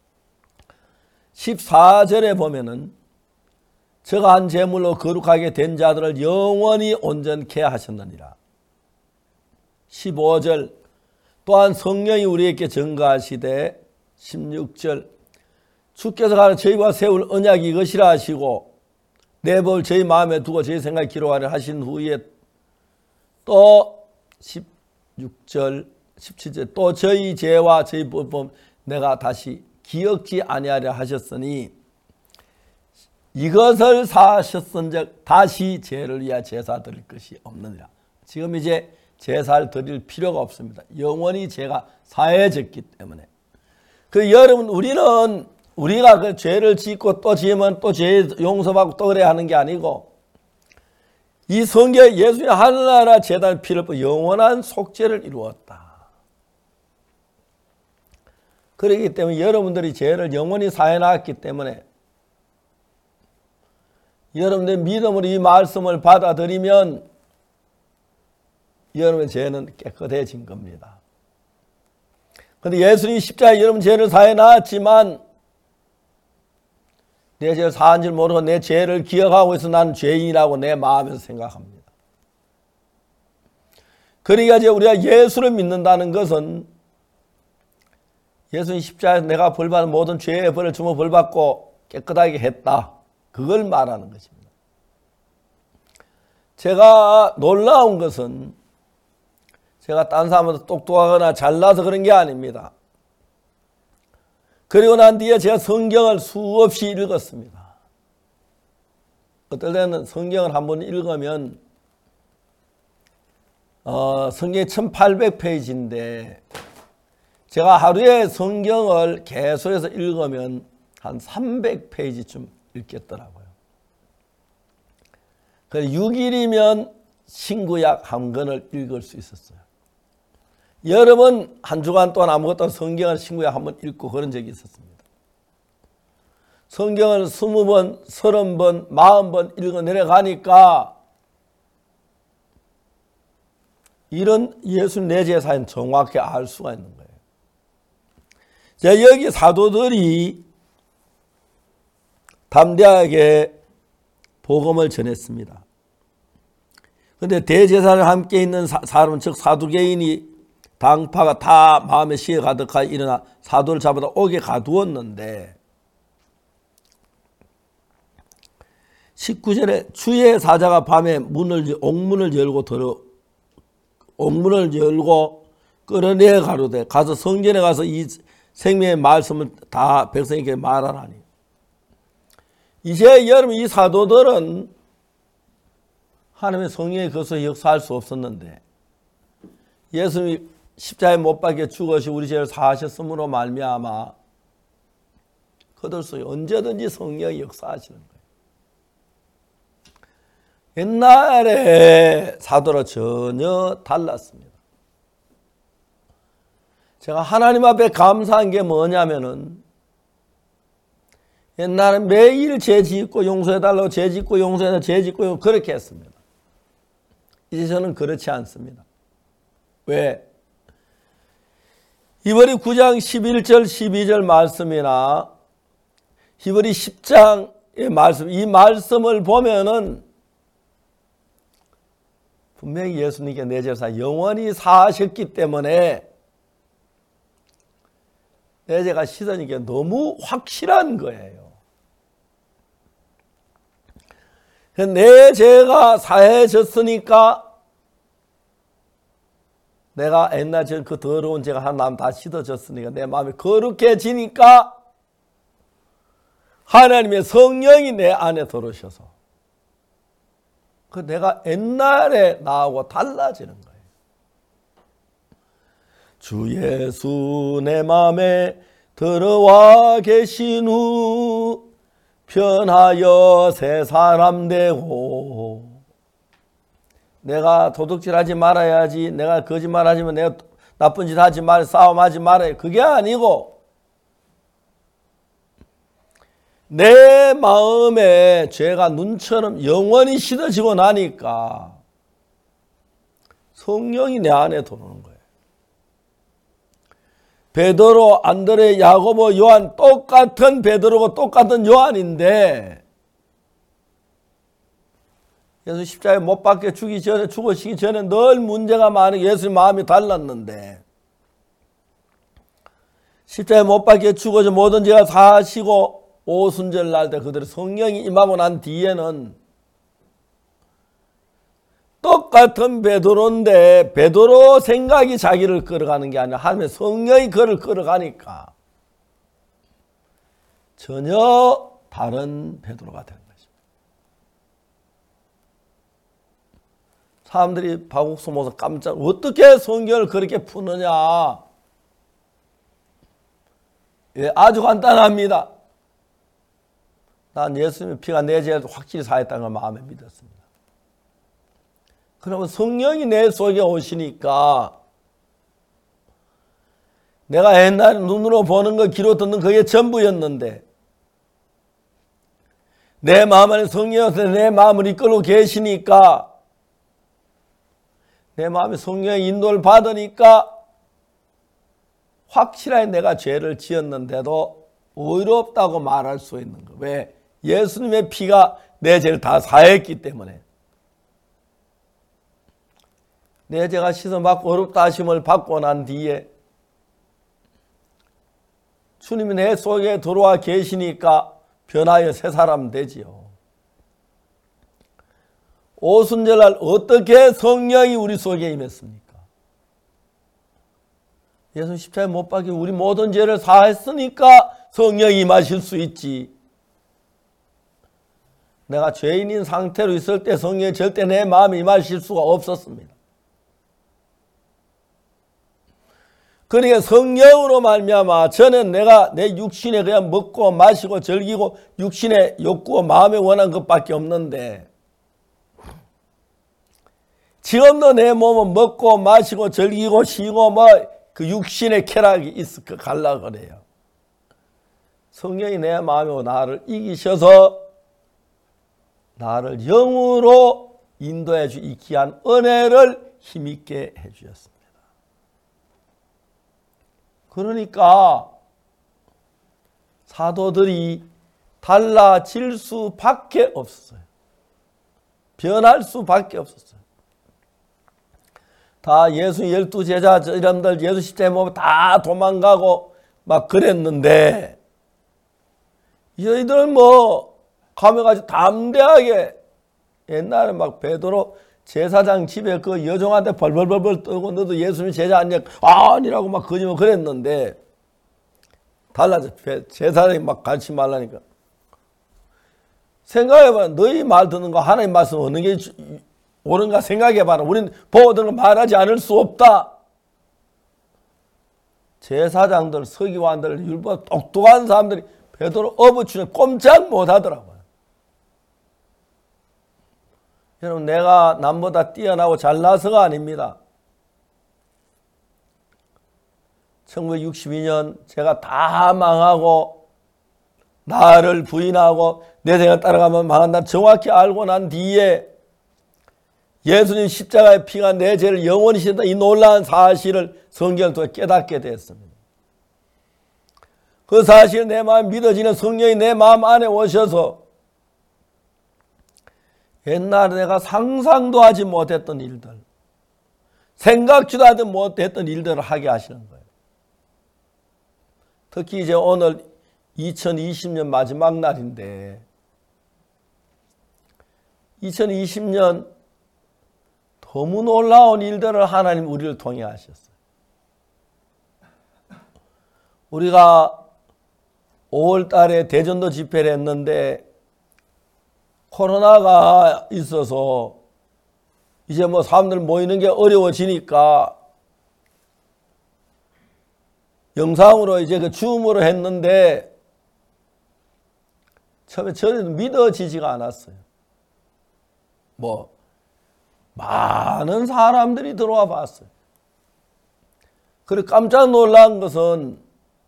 14절에 보면은 저가 한 제물로 거룩하게 된 자들을 영원히 온전케 하셨느니라. 15절 또한 성령이 우리에게 증거하시되 16절 주께서 가는 저희와 세울 언약이 이것이라 하시고 내 법을 저희 마음에 두고 저희 생각에 기록하려 하신 후에 또 16절 17절 또 저희 죄와 저희 법은 내가 다시 기억지 아니하려 하셨으니 이것을 사하셨은즉 다시 죄를 위하여 제사 드릴 것이 없느니라. 지금 이제 제사를 드릴 필요가 없습니다. 영원히 죄가 사해졌기 때문에. 그 여러분 우리가 그 죄를 짓고 또 지으면 또 죄 용서받고 또 그래야 하는 게 아니고 이 성경에 예수의 하늘나라 제단 피를 영원한 속죄를 이루었다. 그렇기 때문에 여러분들이 죄를 영원히 사해놨기 때문에 여러분들의 믿음으로 이 말씀을 받아들이면 여러분의 죄는 깨끗해진 겁니다. 그런데 예수님이 십자가에 여러분 죄를 사해놨지만 내 죄를 사한 줄 모르고 내 죄를 기억하고 있어 나는 죄인이라고 내 마음에서 생각합니다. 그러니까 이제 우리가 예수를 믿는다는 것은 예수님 십자가에서 내가 벌받은 모든 죄의 벌을 주며 벌받고 깨끗하게 했다. 그걸 말하는 것입니다. 제가 놀라운 것은 제가 딴 사람보다 똑똑하거나 잘나서 그런 게 아닙니다. 그리고 난 뒤에 제가 성경을 수없이 읽었습니다. 어떨 때는 성경을 한번 읽으면 성경이 1800페이지인데 제가 하루에 성경을 계속해서 읽으면 한 300페이지쯤 읽겠더라고요. 그래서 6일이면 신구약 한 권을 읽을 수 있었어요. 여러분 한 주간 동안 아무것도 성경을 신구약 한번 읽고 그런 적이 있었습니다. 성경을 20번, 30번, 40번 읽어 내려가니까 이런 예수님 내재의 사연 정확히 알 수가 있는 거예요. 자, 여기 사도들이 담대하게 복음을 전했습니다. 그런데 대제사를 함께 있는 사람 즉 사두개인이 당파가 다 마음에 시에 가득하여 일어나 사도를 잡아다 옥에 가두었는데 19절에 주의 사자가 밤에 옥문을 열고 끌어내 가로되 가서 성전에 가서 이 생명의 말씀을 다 백성에게 말하라니. 이제 여러분 이 사도들은 하나님의 성령의 것으로 역사할 수 없었는데 예수님이 십자가에 못 박혀 죽으시 우리 죄를 사하셨으므로 말미암아 그들 속에 언제든지 성령이 역사하시는 거예요. 옛날에 사도라 전혀 달랐습니다. 제가 하나님 앞에 감사한 게 뭐냐면은 옛날에 매일 죄 짓고 용서해달라고 죄 짓고 용서해달라고 죄 짓고 그렇게 했습니다. 이제 저는 그렇지 않습니다. 왜? 히브리 9장 11절 12절 말씀이나 히브리 10장의 말씀, 이 말씀을 보면은 분명히 예수님께 내 죄를 영원히 사하셨기 때문에 내 죄가 씻으니까 너무 확실한 거예요. 내 죄가 사해졌으니까 내가 옛날 전 그 더러운 죄가 하나님 다 씻어졌으니까 내 마음이 거룩해지니까 하나님의 성령이 내 안에 들어오셔서 그 내가 옛날에 나하고 달라지는 거예요. 주 예수 내 마음에 들어와 계신 후 변하여 새 사람 되고 내가 도둑질하지 말아야지 내가 거짓말하지 마 내가 나쁜 짓 하지 말 싸움하지 말아야 그게 아니고 내 마음에 죄가 눈처럼 영원히 씻어지고 나니까 성령이 내 안에 들어오는 거예요. 베드로, 안드레, 야고보, 요한 똑같은 베드로고 똑같은 요한인데 예수 십자가에 못 박혀 죽으시기 전에 늘 문제가 많은 예수님 마음이 달랐는데 십자가에 못 박혀 죽어서 모든 죄가 사하시고 오순절 날 때 그들의 성령이 임하고 난 뒤에는 똑같은 베드로인데 베드로 생각이 자기를 끌어가는 게 아니라 하나님의 성령이 그를 끌어가니까 전혀 다른 베드로가 된 것입니다. 사람들이 박옥수 모서 깜짝 어떻게 성경을 그렇게 푸느냐. 예, 아주 간단합니다. 난 예수님의 피가 내 죄를 확실히 사했다는 걸 마음에 믿었습니다. 그러면 성령이 내 속에 오시니까 내가 옛날에 눈으로 보는 거, 귀로 듣는 그게 전부였는데 내 마음 안에 성령께서 내 마음을 이끌고 계시니까, 내 마음에 성령의 인도를 받으니까 확실하게 내가 죄를 지었는데도 의롭다고 말할 수 있는 거. 왜? 예수님의 피가 내 죄를 다 사했기 때문에. 내 죄가 씻어받고 의롭다 하심을 받고 난 뒤에 주님이 내 속에 들어와 계시니까 변하여 새 사람 되지요. 오순절날 어떻게 성령이 우리 속에 임했습니까? 예수 십자가에 못 박혀 우리 모든 죄를 사했으니까 성령이 임하실 수 있지. 내가 죄인인 상태로 있을 때 성령이 절대 내 마음에 임하실 수가 없었습니다. 그러니까 성령으로 말미암아 저는 내가 내 육신에 그냥 먹고 마시고 즐기고 육신의 욕구와 마음에 원한 것밖에 없는데, 지금도 내 몸은 먹고 마시고 즐기고 쉬고 뭐 그 육신의 쾌락이 있어 갈라 그래요. 성령이 내 마음에 나를 이기셔서 나를 영으로 인도해 주 이 귀한 은혜를 힘있게 해 주셨습니다. 그러니까 사도들이 달라질 수밖에 없었어요. 변할 수밖에 없었어요. 다 예수 12제자 이름들 예수 십자가에 못 다 도망가고 막 그랬는데, 저희들은 뭐 가면가지고 담대하게, 옛날에 막 베드로 제사장 집에 그 여종한테 벌벌벌벌 떠고 너도 예수님 제자 아니냐, 아니라고 막 거짓말 그랬는데, 달라져. 제사장이 막 가르치지 말라니까. 생각해봐. 너희 말 듣는 거 하나님 말씀 어느 게 옳은가 생각해봐라. 우리는 보고 듣는 거 말하지 않을 수 없다. 제사장들, 서기관들, 율법 똑똑한 사람들이 베드로 업어주는 꼼짝 못하더라고요. 여러분, 내가 남보다 뛰어나고 잘나서가 아닙니다. 1962년 제가 다 망하고 나를 부인하고 내 생각 따라가면 망한다 정확히 알고 난 뒤에 예수님 십자가의 피가 내 죄를 영원히 씻는다, 이 놀라운 사실을 성경을 통해 깨닫게 됐습니다. 그 사실 내 마음 믿어지는 성령이 내 마음 안에 오셔서 옛날에 내가 상상도 하지 못했던 일들, 생각지도 하지 못했던 일들을 하게 하시는 거예요. 특히 이제 오늘 2020년 마지막 날인데, 2020년 너무 놀라운 일들을 하나님 우리를 통해 하셨어요. 우리가 5월 달에 대전도 집회를 했는데 코로나가 있어서 이제 뭐 사람들 모이는 게 어려워지니까 영상으로 이제 그 줌으로 했는데 처음에 저는 믿어지지가 않았어요. 뭐 많은 사람들이 들어와 봤어요. 그리고 깜짝 놀란 것은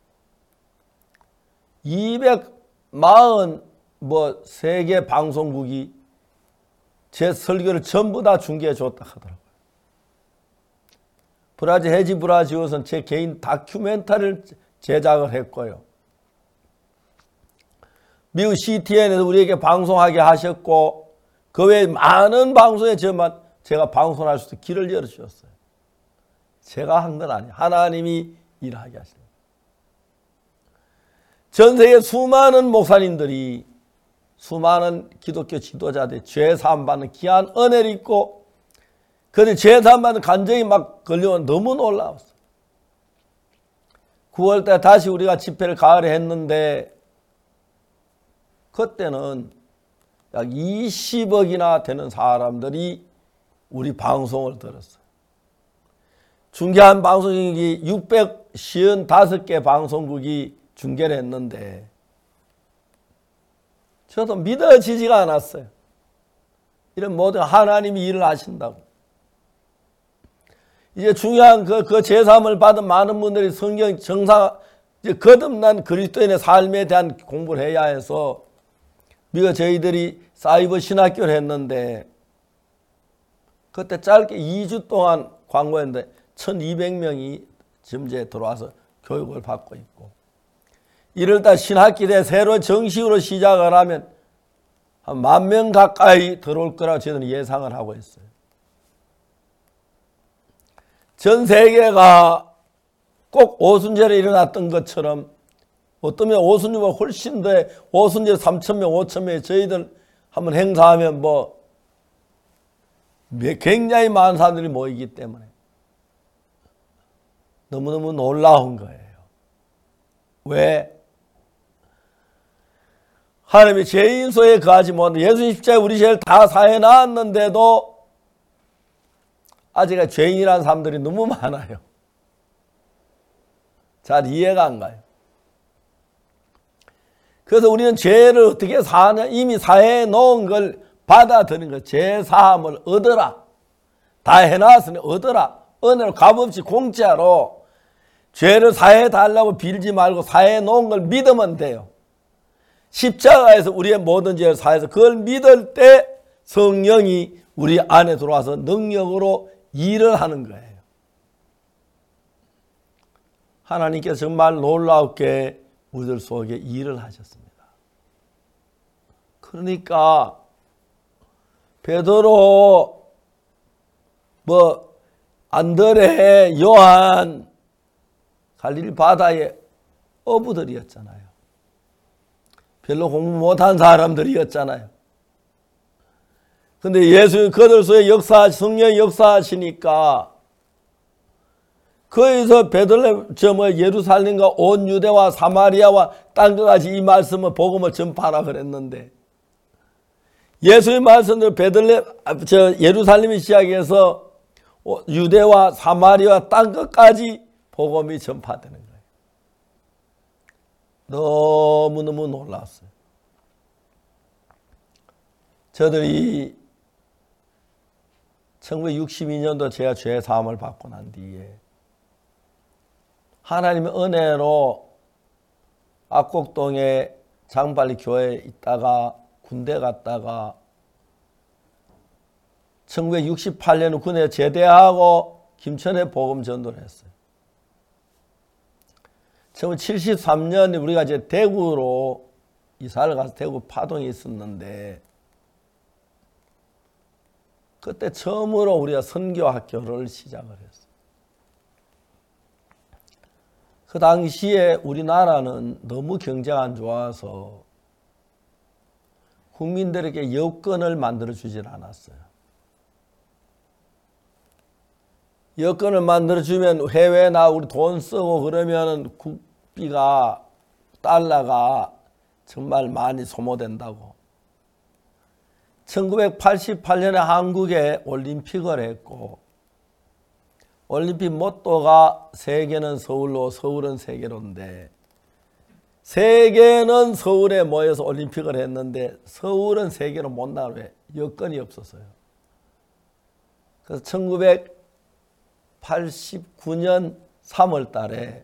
243개 방송국이 제 설교를 전부 다 중계해 줬다 하더라고요. 브라질 해지 브라지오스는 제 개인 다큐멘터리를 제작을 했고요. 미국 CTN에서 우리에게 방송하게 하셨고, 그 외에 많은 방송에 제가 방송할 수 있도록 길을 열어주셨어요. 제가 한 건 아니에요. 하나님이 일하게 하시는 거예요. 전 세계 수많은 목사님들이, 수많은 기독교 지도자들이 죄사함 받는 귀한 은혜를 입고, 그런데 죄사함 받는 간정이 막 걸려오면 너무 놀라웠어요. 9월 때 다시 우리가 집회를 가을에 했는데, 그때는 약 20억이나 되는 사람들이 우리 방송을 들었어요. 중계한 방송국이 655개 방송국이 중계를 했는데 저도 믿어지지가 않았어요. 이런 모든 하나님이 일을 하신다고. 이제 중요한 그 제사함을 받은 많은 분들이 성경 정상, 이제 거듭난 그리스도인의 삶에 대한 공부를 해야 해서, 미국 저희들이 사이버 신학교를 했는데, 그때 짧게 2주 동안 광고했는데, 1200명이 지금 이제 들어와서 교육을 받고 있고, 1월달 신학기 때 새로 정식으로 시작을 하면 한 10,000명 가까이 들어올 거라고 저희는 예상을 하고 있어요. 전 세계가 꼭 오순절에 일어났던 것처럼, 어떠면 오순절보다 훨씬 더, 오순절 3,000명, 5,000명, 저희들 한번 행사하면 뭐 굉장히 많은 사람들이 모이기 때문에 너무너무 놀라운 거예요. 왜? 하나님이 죄인 소에 거하지 못한, 예수님 십자가에 우리 죄를 다 사해 놨는데도 아직 죄인이라는 사람들이 너무 많아요. 잘 이해가 안 가요. 그래서 우리는 죄를 어떻게 사하냐? 이미 사해 놓은 걸 받아들이는 거. 죄 사함을 얻어라. 다 해놨으니 얻어라. 은혜로 값없이 공짜로 죄를 사해 달라고 빌지 말고 사해 놓은 걸 믿으면 돼요. 십자가에서 우리의 모든 죄를 사해서 그걸 믿을 때 성령이 우리 안에 들어와서 능력으로 일을 하는 거예요. 하나님께서 정말 놀랍게 우리들 속에 일을 하셨습니다. 그러니까 베드로, 안드레, 요한, 갈릴리 바다의 어부들이었잖아요. 별로 공부 못한 사람들이었잖아요. 근데 예수님 그들 속에 성령이 역사하시니까 거기서 베들레헴, 예루살렘과 온 유대와 사마리아와 딴 것까지 이 말씀을, 복음을 전파하라 그랬는데, 예수의 말씀대로 예루살렘이 시작해서 유대와 사마리아와 딴 것까지 복음이 전파되는 거예요. 너무너무 놀랐어요. 저들이 1962년도 제가 죄 사함을 받고 난 뒤에 하나님의 은혜로 압곡동에 장발리 교회에 있다가 군대 갔다가 1968년 군에 제대하고 김천에 복음 전도를 했어요. 1973년 우리가 이제 대구로 이사를 가서 대구 파동이 있었는데, 그때 처음으로 우리가 선교학교를 시작을 했어요. 그 당시에 우리나라는 너무 경제가 안 좋아서 국민들에게 여건을 만들어주질 않았어요. 여건을 만들어주면 해외에 우리 돈 쓰고 그러면 국비가, 달러가 정말 많이 소모된다고. 1988년에 한국에 올림픽을 했고, 올림픽 모토가 세계는 서울로, 서울은 세계로인데, 세계는 서울에 모여서 올림픽을 했는데 서울은 세계로 못 나가요. 왜? 여건이 없었어요. 그래서 1989년 3월 달에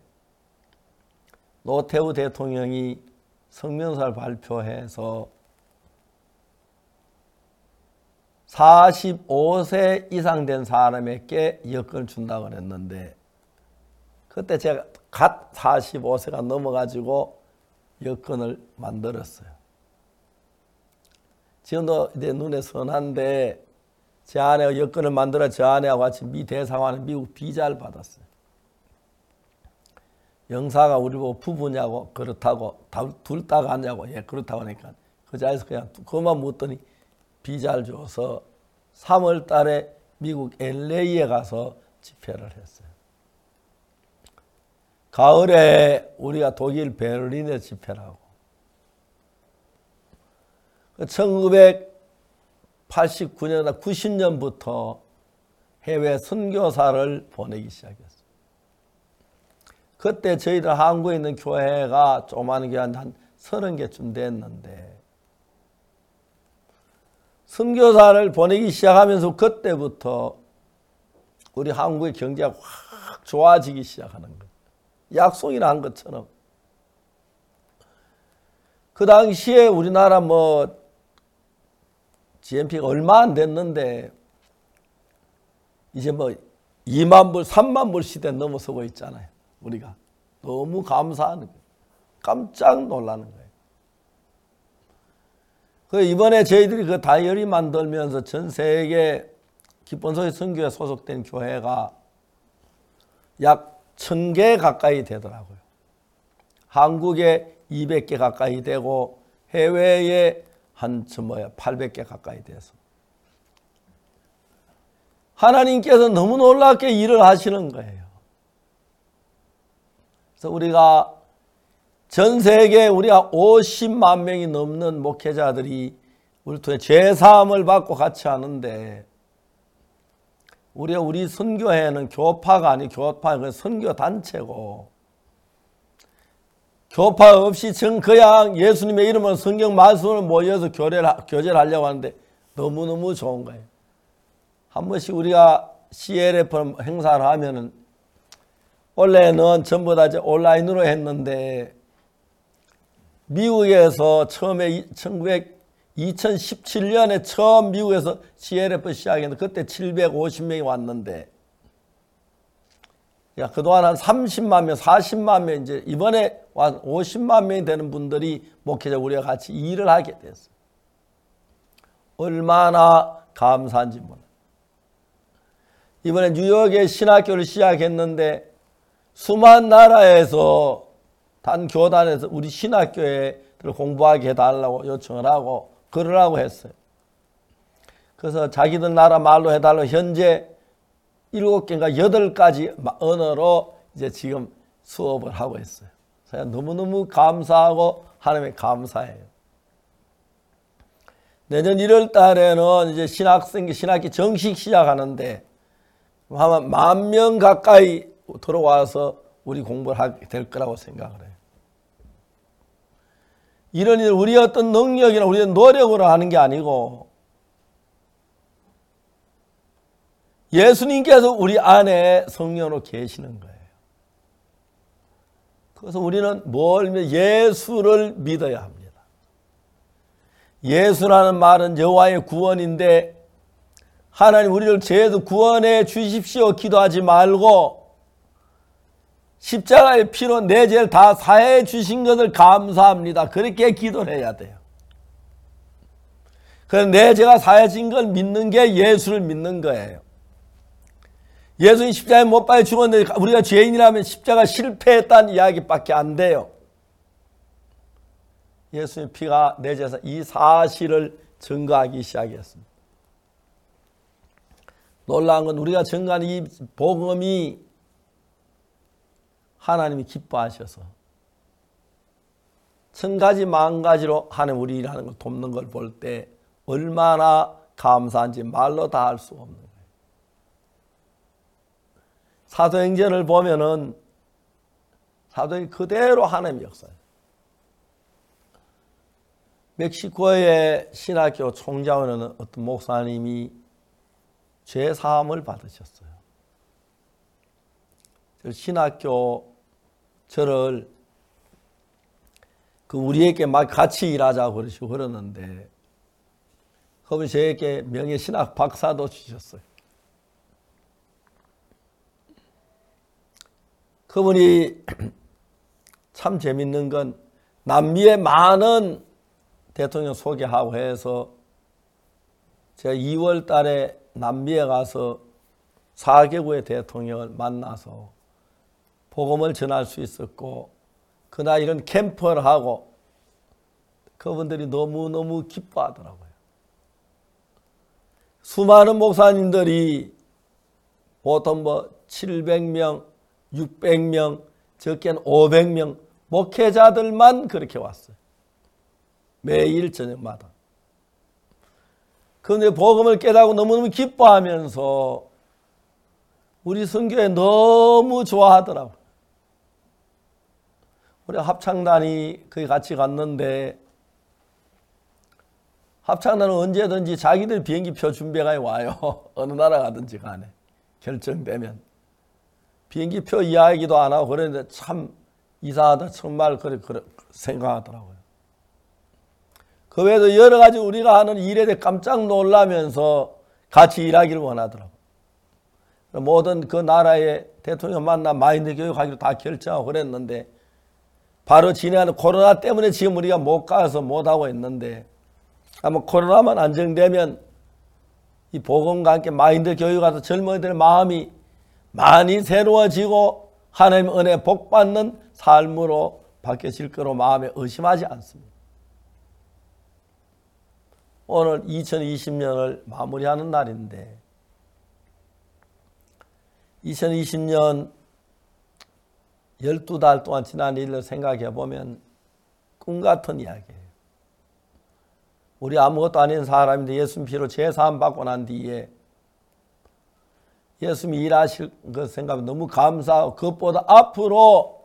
노태우 대통령이 성명서를 발표해서 45세 이상 된 사람에게 여권을 준다고 했는데, 그때 제가 갓 45세가 넘어가지고 여권을 만들었어요. 지금도 내 눈에 선한데, 제 아내가 여권을 만들어 저 아내하고 같이 미 대사관에 미국 비자를 받았어요. 영사가 우리 보고 부부냐고, 그렇다고, 둘 다 가냐고, 예, 그렇다고 하니까 그 자리에서 그냥 그것만 묻더니 비자를 줘서 3월 달에 미국 LA에 가서 집회를 했어요. 가을에 우리가 독일 베를린에 집회를 하고, 1989년, 90년부터 해외 선교사를 보내기 시작했어요. 그때 저희들 한국에 있는 교회가 조그마한 게 한 30개쯤 됐는데, 선교사를 보내기 시작하면서 그때부터 우리 한국의 경제가 확 좋아지기 시작하는 거예요. 약속이나 한 것처럼. 그 당시에 우리나라 GNP가 얼마 안 됐는데 이제 2만 불, 3만 불 시대 넘어서고 있잖아요. 우리가 너무 감사하는 거예요. 깜짝 놀라는 거예요. 그 이번에 저희들이 그 다이어리 만들면서 전 세계 기본소리 선교에 소속된 교회가 약 1000개 가까이 되더라고요. 한국에 200개 가까이 되고 해외에 한 800개 가까이 돼서 하나님께서 너무 놀랍게 일을 하시는 거예요. 그래서 우리가 전 세계에 우리가 50만 명이 넘는 목회자들이 우리 통해 죄사함을 받고 같이 하는데 우리 선교회는 교파가 아니고 교파는 선교 단체고 교파 없이 그냥 예수님의 이름으로 성경 말씀을 모여서 교제를 하려고 하는데 너무너무 좋은 거예요. 한 번씩 우리가 CLF 행사를 하면은 원래는 전부 다 이제 온라인으로 했는데 미국에서 처음에 2017년에 처음 미국에서 CLF 시작했는데 그때 750명이 왔는데 그동안 한 30만 명, 40만 명 이제 이번에 50만 명이 되는 분들이 목회자 우리가 같이 일을 하게 됐어요. 얼마나 감사한지 몰라요. 이번에 뉴욕에 신학교를 시작했는데 수많은 나라에서 단 교단에서 우리 신학교에 공부하게 해달라고 요청을 하고 그러라고 했어요. 그래서 자기들 나라 말로 해달라고 현재 7개인가 8가지 언어로 이제 지금 수업을 하고 있어요. 제가 너무너무 감사하고 하나님에 감사해요. 내년 1월 달에는 이제 신학기 정식 시작하는데 아마 10,000명 가까이 들어와서 우리 공부를 하게 될 거라고 생각을 해요. 이런 일 우리의 어떤 능력이나 우리의 노력으로 하는 게 아니고 예수님께서 우리 안에 성령으로 계시는 거예요. 그래서 우리는 예수를 믿어야 합니다. 예수라는 말은 여호와의 구원인데 하나님 우리를 죄에서 구원해 주십시오 기도하지 말고 십자가의 피로 내 죄를 다 사해 주신 것을 감사합니다. 그렇게 기도를 해야 돼요. 그래서 내 죄가 사해진 걸 믿는 게 예수를 믿는 거예요. 예수님 십자가에 못 박혀 죽었는데 우리가 죄인이라면 십자가 실패했다는 이야기밖에 안 돼요. 예수님의 피가 내 죄에서 이 사실을 증거하기 시작했습니다. 놀라운 건 우리가 증거하는 이 복음이 하나님이 기뻐하셔서 1000가지 만가지로 하나님 우리 일하는 걸 돕는 걸 볼 때 얼마나 감사한지 말로 다 할 수 없는 거예요. 사도행전을 보면은 사도행전 그대로 하나님의 역사예요. 멕시코의 신학교 총장으로는 어떤 목사님이 죄 사함을 받으셨어요. 신학교 저를 우리에게 막 같이 일하자고 그러시고 그러는데 그분이 저에게 명예신학 박사도 주셨어요. 그분이 참 재밌는 건 남미의 많은 대통령 소개하고 해서 제가 2월 달에 남미에 가서 4개국의 대통령을 만나서 복음을 전할 수 있었고 그날 이런 캠프를 하고 그분들이 너무너무 기뻐하더라고요. 수많은 목사님들이 보통 700명, 600명, 적게는 500명 목회자들만 그렇게 왔어요. 매일 저녁마다. 그런데 복음을 깨닫고 너무너무 기뻐하면서 우리 선교에 너무 좋아하더라고요. 우리 합창단이 거기 같이 갔는데 합창단은 언제든지 자기들 비행기표 준비가 와요. 어느 나라 가든지 간에. 결정되면 비행기표 이야기도 안 하고 그랬는데 참 이상하다 정말 그래 생각하더라고요. 그 외에도 여러 가지 우리가 하는 일에 대해 깜짝 놀라면서 같이 일하기를 원하더라고요. 모든 그 나라의 대통령 만나 마인드 교육하기로 다 결정하고 그랬는데 바로 진행하는 코로나 때문에 지금 우리가 못 가서 못하고 있는데 아마 코로나만 안정되면 이 복음과 함께 마인드 교육하다 젊은이들의 마음이 많이 새로워지고 하나님 은혜 복 받는 삶으로 바뀌어질 거로 마음에 의심하지 않습니다. 오늘 2020년을 마무리하는 날인데 2020년 12달 동안 지난 일을 생각해 보면 꿈 같은 이야기예요. 우리 아무것도 아닌 사람인데 예수님 피로 제사함 받고 난 뒤에 예수님이 일하실 것 생각하면 너무 감사하고 그것보다 앞으로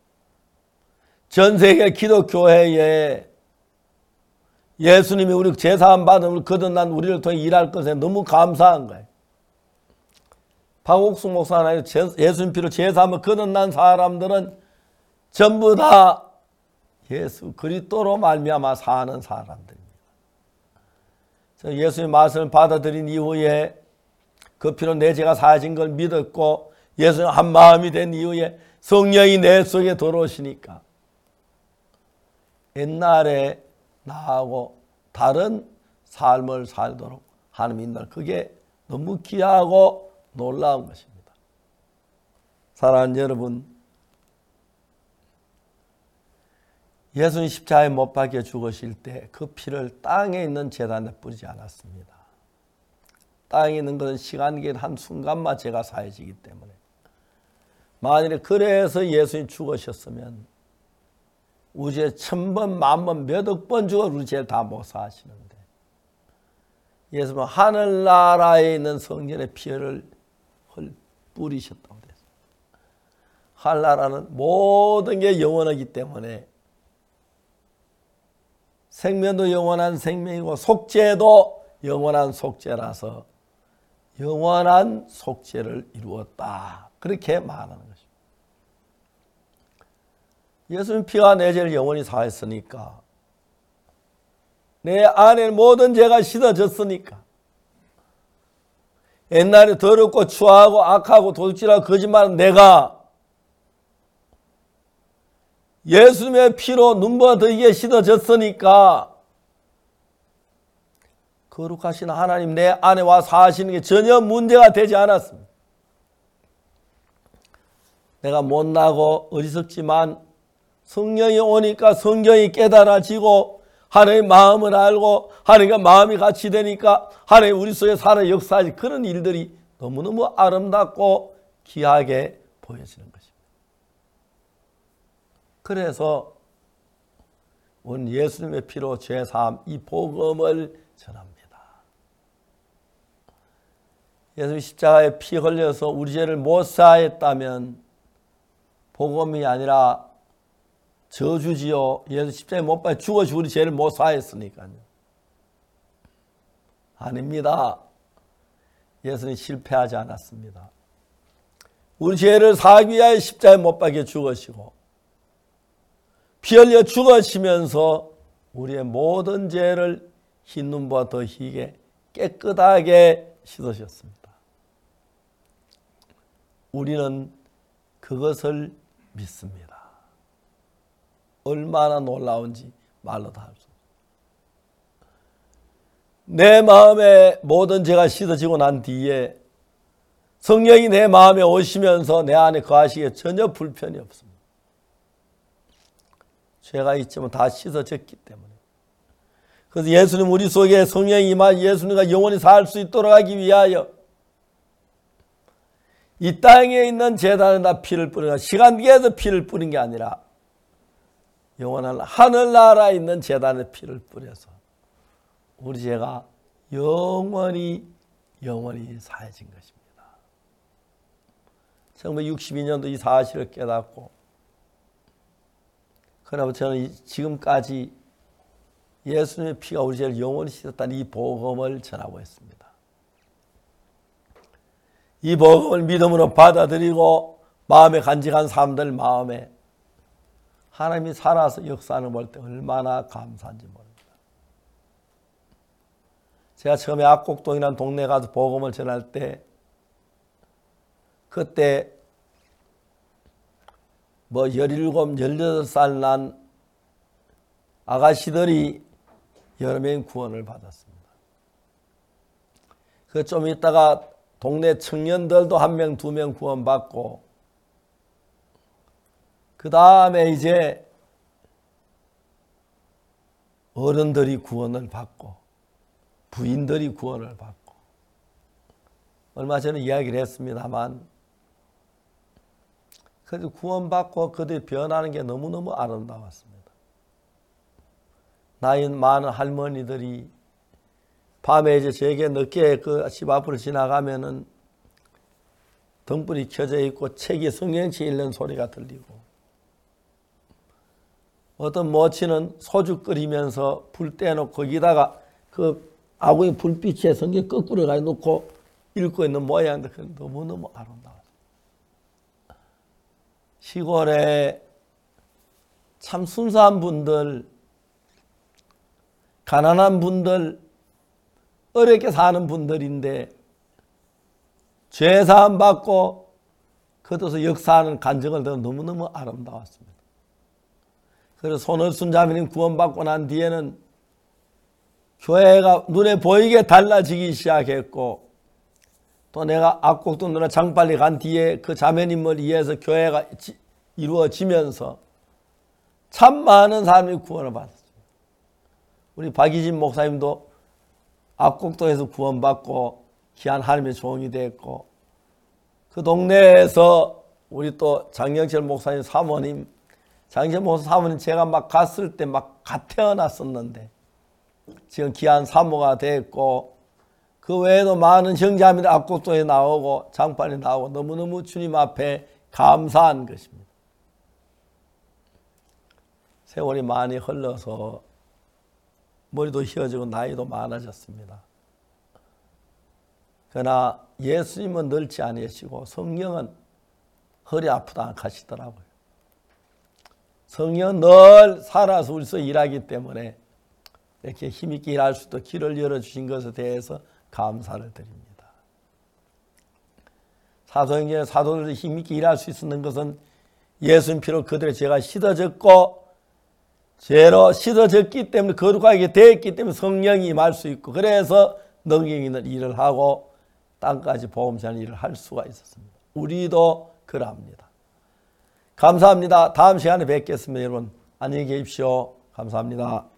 전 세계 기독교회에 예수님이 우리 제사함 받음을 거듭난 우리를 통해 일할 것에 너무 감사한 거예요. 박옥수 목사나 예수님 피로 제사함을 거듭난 사람들은 전부 다 예수 그리스도로 말미암아 사는 사람들입니다. 예수님 말씀을 받아들인 이후에 그 피로 내 죄가 사해진 걸 믿었고 예수님 한 마음이 된 이후에 성령이 내 속에 들어오시니까 옛날에 나하고 다른 삶을 살도록 하나님 인도를 그게 너무 귀하고 놀라운 것입니다. 사랑하는 여러분, 예수님 십자가에 못 박혀 죽으실 때 그 피를 땅에 있는 제단에 뿌리지 않았습니다. 땅에 있는 것은 시간계 한순간만 죄가 사해지기 때문에 만일에 그래서 예수님 죽으셨으면 우주에 1000번, 10,000번, 몇억 번 죽어 우리 죄를 다 못 사하시는데 예수님은 하늘나라에 있는 성전의 피를 뿌리셨다고 됐어요. 하늘나라는 모든 게 영원하기 때문에 생명도 영원한 생명이고 속죄도 영원한 속죄라서 영원한 속죄를 이루었다. 그렇게 말하는 것입니다. 예수님 피가 내 죄를 영원히 사했으니까 내 안에 모든 죄가 씻어졌으니까 옛날에 더럽고 추하고 악하고 도둑질하고 거짓말하는 내가 예수님의 피로 눈보다 더 이게 씻어졌으니까 거룩하신 하나님 내 안에 와 사시는 게 전혀 문제가 되지 않았습니다. 내가 못나고 어리석지만 성령이 오니까 성경이 깨달아지고 하나님의 마음을 알고 하나님과 마음이 같이 되니까 하나님 우리 속에 살아 역사하지 그런 일들이 너무너무 아름답고 귀하게 보여지는 것입니다. 그래서 오늘 예수님의 피로 죄사함 이 복음을 전합니다. 예수님 십자가에 피 흘려서 우리 죄를 못 사했다면 복음이 아니라 저주지요. 예수 십자가에 못 박혀 죽어서 우리 죄를 못 사했으니까요. 아닙니다. 예수님 실패하지 않았습니다. 우리 죄를 사하기 위하여 십자가에 못 박혀 죽으시고 피 흘려 죽으시면서 우리의 모든 죄를 흰 눈보다 더 희게 깨끗하게 씻으셨습니다. 우리는 그것을 믿습니다. 얼마나 놀라운지 말로 다 할 수 없습니다. 내 마음에 모든 죄가 씻어지고 난 뒤에 성령이 내 마음에 오시면서 내 안에 거하시기에 전혀 불편이 없습니다. 죄가 있지만 다 씻어졌기 때문에. 그래서 예수님 우리 속에 성령이 임하 예수님과 영원히 살 수 있도록 하기 위하여 이 땅에 있는 제단에다 피를 뿌리는 시간계에서 피를 뿌린 게 아니라 영원한 하늘나라에 있는 제단에 피를 뿌려서 우리 죄가 영원히 사해진 것입니다. 1962년도 이 사실을 깨닫고 그러나 저는 지금까지 예수님의 피가 우리 죄를 영원히 씻었다는 이 복음을 전하고 있습니다. 이 복음을 믿음으로 받아들이고 마음에 간직한 사람들 마음에 하나님이 살아서 역사하는 걸 볼 때 얼마나 감사한지 모릅니다. 제가 처음에 악곡동이라는 동네에 가서 복음을 전할 때 그때 17, 18살 난 아가씨들이 여러 명이 구원을 받았습니다. 그 좀 있다가 동네 청년들도 1명, 2명 구원받고 그 다음에 이제 어른들이 구원을 받고 부인들이 구원을 받고 얼마 전에 이야기를 했습니다만 그래도 구원받고 그들이 변하는 게 너무너무 아름다웠습니다. 나이 많은 할머니들이 밤에 이제 저에게 늦게 그 집 앞으로 지나가면은 등불이 켜져 있고 책이 성경책 읽는 소리가 들리고 어떤 모친은 소주 끓이면서 불 떼놓고 거기다가 그 아궁이 불빛에 성경 거꾸로 가놓고 읽고 있는 모양인데 너무너무 아름다워요. 시골에 참 순수한 분들, 가난한 분들, 어렵게 사는 분들인데 죄사함 받고 그것에서 역사하는 간증을 들어 너무너무 아름다웠습니다. 그래서 손을순 자매님 구원받고 난 뒤에는 교회가 눈에 보이게 달라지기 시작했고 또 내가 악곡동 누나 장빨리 간 뒤에 그 자매님을 위해서 교회가 이루어지면서 참 많은 사람이 구원을 받았습니다. 우리 박이진 목사님도 악곡동에서 구원받고 귀한 하나님의 종이 됐고 그 동네에서 우리 또 장영철 목사님 사모님 장영철 목사 사모님 제가 막 갔을 때 막 갓 태어났었는데 지금 귀한 사모가 됐고 그 외에도 많은 형제자매들 악곡동에 나오고 장판에 나오고 너무너무 주님 앞에 감사한 것입니다. 세월이 많이 흘러서 머리도 휘어지고 나이도 많아졌습니다. 그러나 예수님은 늙지 않으시고 성령은 허리 아프다 하시더라고요. 성령은 늘 살아서 우리서 일하기 때문에 이렇게 힘있게 일할 수 있도록 길을 열어주신 것에 대해서 감사를 드립니다. 사도행전에 사도들이 힘있게 일할 수 있는 것은 예수님 피로 그들의 죄가 씻어졌고 죄로 씻어졌기 때문에 거룩하게 되었기 때문에 성령이 임할 수 있고 그래서 능력 있는 일을 하고 땅까지 복음 전하는 일을 할 수가 있었습니다. 우리도 그러합니다. 감사합니다. 다음 시간에 뵙겠습니다. 여러분 안녕히 계십시오. 감사합니다.